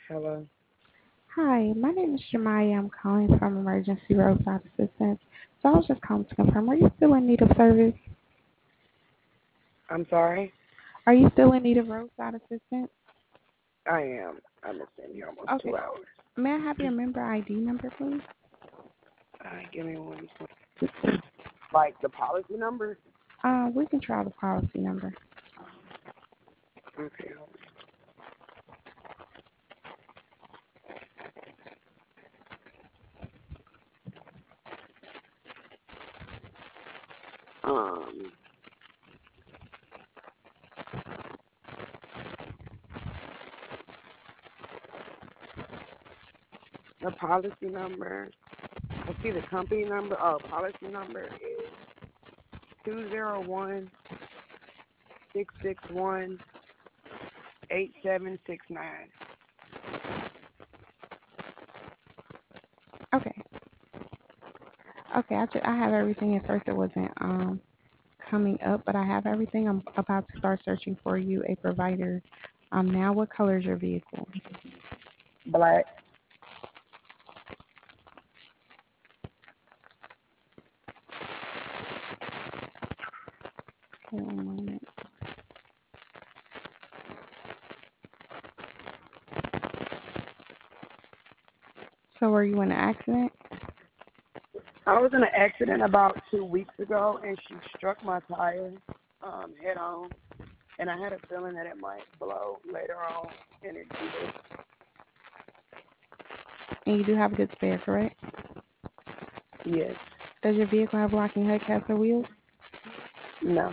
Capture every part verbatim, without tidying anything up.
Hello. Hi, my name is Jemiah. I'm calling from Emergency Roadside Assistance. So I was just calling to confirm, are you still in need of service? I'm sorry. Are you still in need of roadside assistance? I am. I've been sitting here almost two Okay. hours. May I have your member I D number, please? Uh, give me one. second. Like the policy number? Uh, we can try the policy number. Okay. Um, the policy number. I see the company number. Oh, policy number is two zero one six six one eight seven six nine. Okay. Okay, I, ju- I have everything. At first it wasn't um coming up, but I have everything. I'm about to start searching for you a provider. Um, now what color is your vehicle? Black. Okay, one moment. So were you in an accident? I was in an accident about two weeks ago, and she struck my tire um, head on, and I had a feeling that it might blow later on, and it did. And you do have a good spare, correct? Yes. Does your vehicle have locking hubcaps or wheels? No.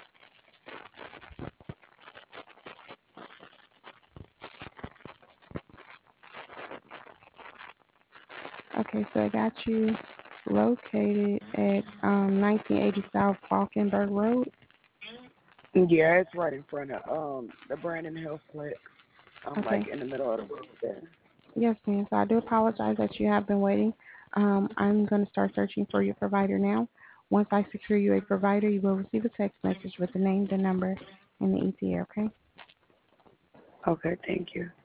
Okay, so I got you located at um, nineteen eighty South Falkenberg Road. Yeah, it's right in front of um the Brandon Healthplex. I'm Okay, like in the middle of the road there. yes, ma'am. So I do apologize that you have been waiting. Um, I'm going to start searching for your provider now. Once I secure you a provider, you will receive a text message with the name, the number, and the E T A, okay? Okay, thank you.